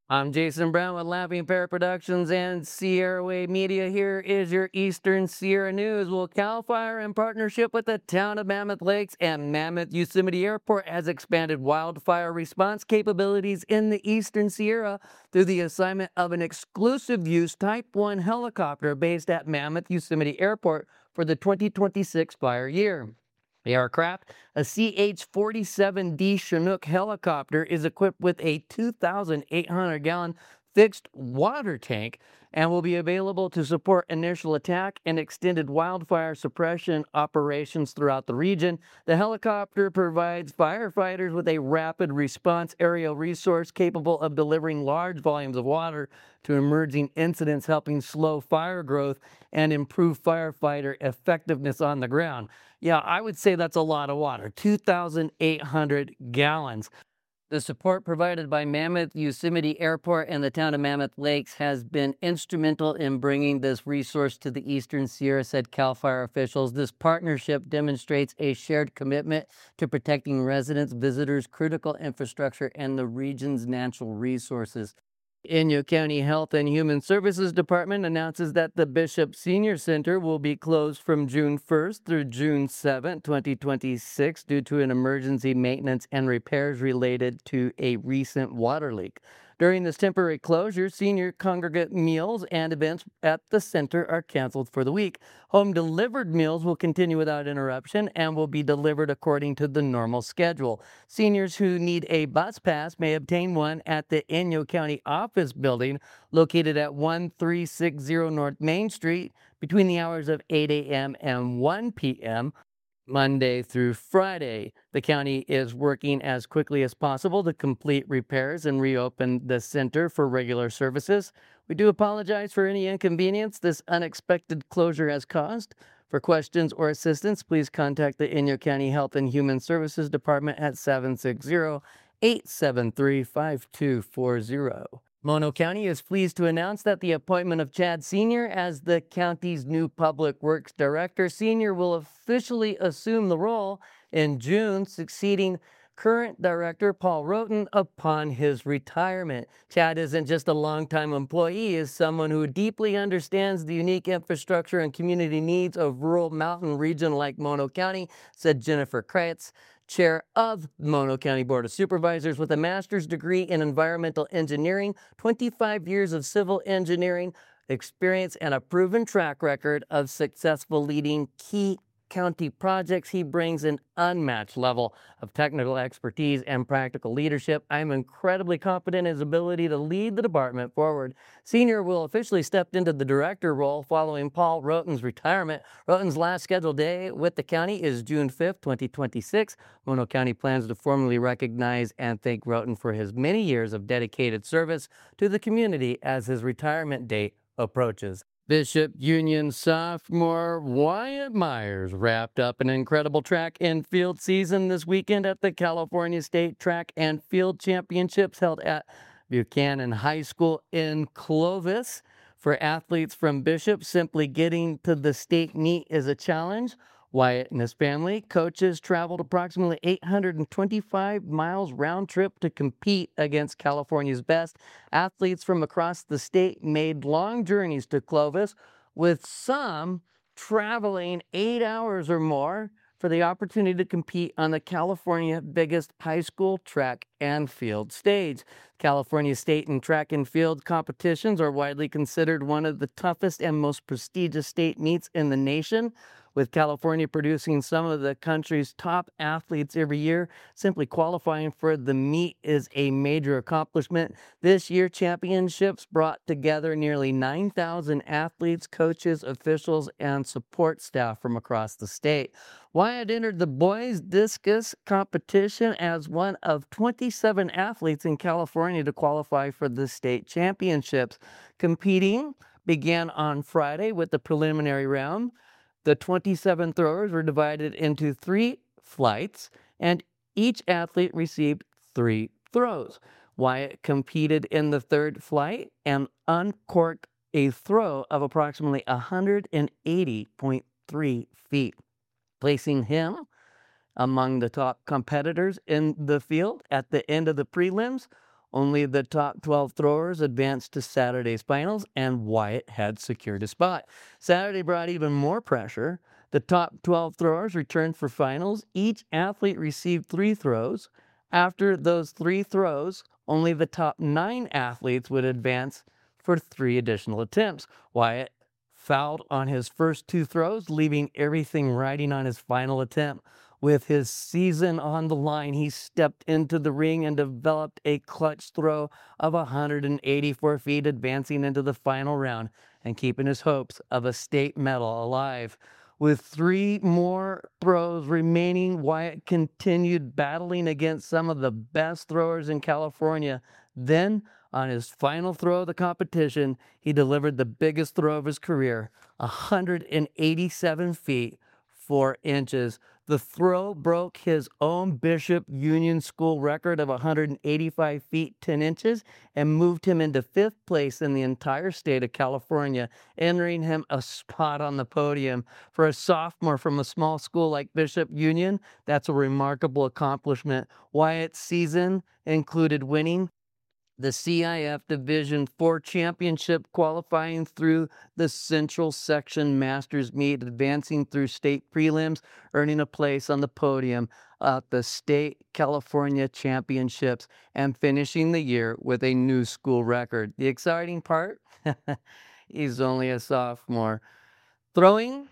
I'm Jason Brown with Laughing Pear Productions and Sierra Wave Media. Here is your Eastern Sierra News. Well, CAL FIRE, in partnership with the town of Mammoth Lakes and Mammoth Yosemite Airport, has expanded wildfire response capabilities in the Eastern Sierra through the assignment of an exclusive use Type 1 helicopter based at Mammoth Yosemite Airport for the 2026 fire year. The aircraft, a CH-47D Chinook helicopter, is equipped with a 2,800-gallon fixed water tank and will be available to support initial attack and extended wildfire suppression operations throughout the region. The helicopter provides firefighters with a rapid response aerial resource capable of delivering large volumes of water to emerging incidents, helping slow fire growth and improve firefighter effectiveness on the ground. Yeah, I would say that's a lot of water, 2,800 gallons. The support provided by Mammoth Yosemite Airport and the town of Mammoth Lakes has been instrumental in bringing this resource to the Eastern Sierra, said CAL FIRE officials. This partnership demonstrates a shared commitment to protecting residents, visitors, critical infrastructure, and the region's natural resources. Inyo County Health and Human Services Department announces that the Bishop Senior Center will be closed from June 1st through June 7, 2026, due to an emergency maintenance and repairs related to a recent water leak. During this temporary closure, senior congregate meals and events at the center are canceled for the week. Home delivered meals will continue without interruption and will be delivered according to the normal schedule. Seniors who need a bus pass may obtain one at the Inyo County Office Building, located at 1360 North Main Street, between the hours of 8 a.m. and 1 p.m. Monday through Friday. The county is working as quickly as possible to complete repairs and reopen the center for regular services. We do apologize for any inconvenience this unexpected closure has caused. For questions or assistance, please contact the Inyo County Health and Human Services Department at 760-873-5240. Mono County is pleased to announce that the appointment of Chad Sr. as the county's new Public Works Director. Sr. will officially assume the role in June, succeeding current director Paul Roten upon his retirement. Chad isn't just a longtime employee, he is someone who deeply understands the unique infrastructure and community needs of rural mountain region like Mono County, said Jennifer Kreitz, chair of Mono County Board of Supervisors. With a master's degree in environmental engineering, 25 years of civil engineering experience, and a proven track record of successful leading key county projects, he brings an unmatched level of technical expertise and practical leadership. I'm incredibly confident in his ability to lead the department forward. Senior will officially step into the director role following Paul Roten's retirement. Roten's last scheduled day with the county is June 5th, 2026. Mono County plans to formally recognize and thank Roten for his many years of dedicated service to the community as his retirement date approaches. Bishop Union sophomore Wyatt Myers wrapped up an incredible track and field season this weekend at the California State Track and Field Championships held at Buchanan High School in Clovis. For athletes from Bishop, simply getting to the state meet is a challenge. Wyatt and his family, coaches, traveled approximately 825 miles round trip to compete against California's best. Athletes from across the state made long journeys to Clovis, with some traveling 8 hours or more for the opportunity to compete on the California biggest high school track and field stage. California state and track and field competitions are widely considered one of the toughest and most prestigious state meets in the nation, with California producing some of the country's top athletes every year. Simply qualifying for the meet is a major accomplishment. This year, championships brought together nearly 9,000 athletes, coaches, officials, and support staff from across the state. Wyatt entered the boys discus competition as one of 27 athletes in California to qualify for the state championships. Competing began on Friday with the preliminary round. The 27 throwers were divided into 3 flights, and each athlete received 3 throws. Wyatt competed in the 3rd flight and uncorked a throw of approximately 180.3 feet, placing him among the top competitors in the field. At the end of the prelims, Only the top 12 throwers advanced to Saturday's finals, and Wyatt had secured a spot. Saturday brought even more pressure. The top 12 throwers returned for finals. Each athlete received 3 throws. After those 3 throws, only the top 9 athletes would advance for 3 additional attempts. Wyatt fouled on his first 2 throws, leaving everything riding on his final attempt. With his season on the line, he stepped into the ring and developed a clutch throw of 184 feet, advancing into the final round and keeping his hopes of a state medal alive. With 3 more throws remaining, Wyatt continued battling against some of the best throwers in California. Then, on his final throw of the competition, he delivered the biggest throw of his career, 187 feet, 4 inches. The throw broke his own Bishop Union School record of 185 feet 10 inches and moved him into 5th place in the entire state of California, entering him a spot on the podium. For a sophomore from a small school like Bishop Union, that's a remarkable accomplishment. Wyatt's season included winning the CIF Division IV Championship, qualifying through the Central Section Masters meet, advancing through state prelims, earning a place on the podium at the State California Championships, and finishing the year with a new school record. The exciting part? He's only a sophomore. Throwing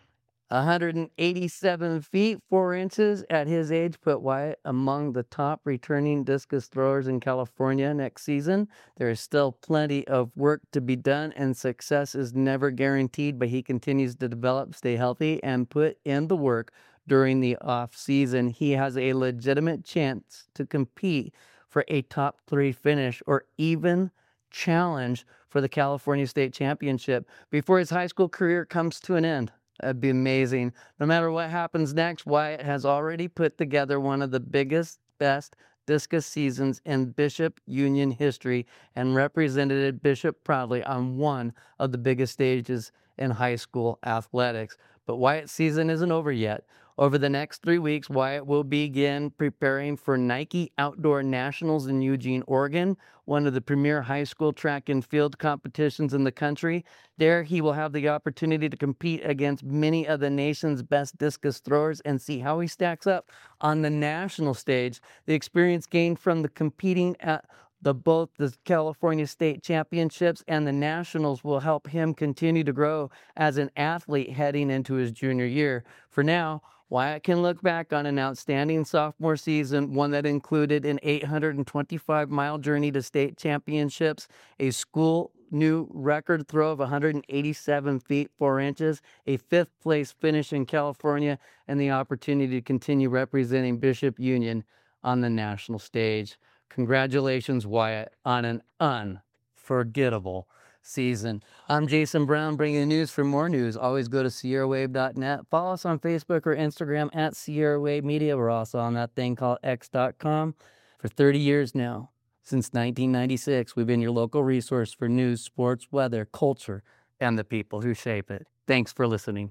187 feet 4 inches at his age put Wyatt among the top returning discus throwers in California next season. There is still plenty of work to be done, and success is never guaranteed, but he continues to develop, stay healthy, and put in the work during the off season. He has a legitimate chance to compete for a top 3 finish or even challenge for the California State Championship before his high school career comes to an end. That'd be amazing. No matter what happens next, Wyatt has already put together one of the biggest, best discus seasons in Bishop Union history and represented Bishop proudly on one of the biggest stages in high school athletics. But Wyatt's season isn't over yet. Over the next 3 weeks, Wyatt will begin preparing for Nike Outdoor Nationals in Eugene, Oregon, one of the premier high school track and field competitions in the country. There, he will have the opportunity to compete against many of the nation's best discus throwers and see how he stacks up on the national stage. The experience gained from the competing at both the California State Championships and the Nationals will help him continue to grow as an athlete heading into his junior year. For now, Wyatt can look back on an outstanding sophomore season, one that included an 825-mile journey to state championships, a school new record throw of 187 feet 4 inches, a 5th place finish in California, and the opportunity to continue representing Bishop Union on the national stage. Congratulations, Wyatt, on an unforgettable season. I'm Jason Brown, bringing the news. For more news, always go to SierraWave.net. Follow us on Facebook or Instagram at Sierra Wave Media. We're also on that thing called X.com. For 30 years now, since 1996, we've been your local resource for news, sports, weather, culture, and the people who shape it. Thanks for listening.